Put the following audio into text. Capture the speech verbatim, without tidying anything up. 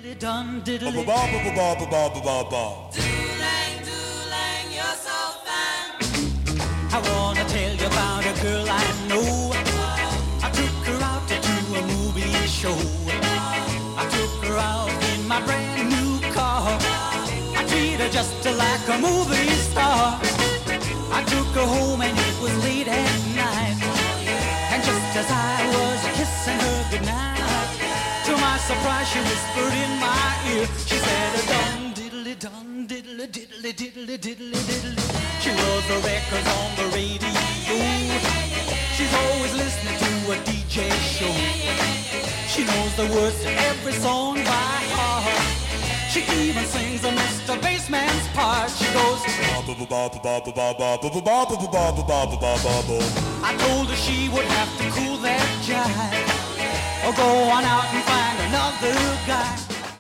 Dun diddly. Ba ba ba ba ba ba ba ba ba. Doolang doolang, you're so fine. I wanna tell you about a girl I know. I took her out to a movie show. I took her out in my brand new car. I treat her just like a movie star. I took her home and it was late at night. And just as I was kissing her goodnight, to my surprise, she whispered in my ear. She said, dum diddly dum diddly diddly diddly diddly diddly. She was the records on the radio. She's always listening to a D J show. She knows the words to every song by heart. She even sings a Mister Bassman's part. She goes, I told her she would have to cool that jive, or go on out and find another guy.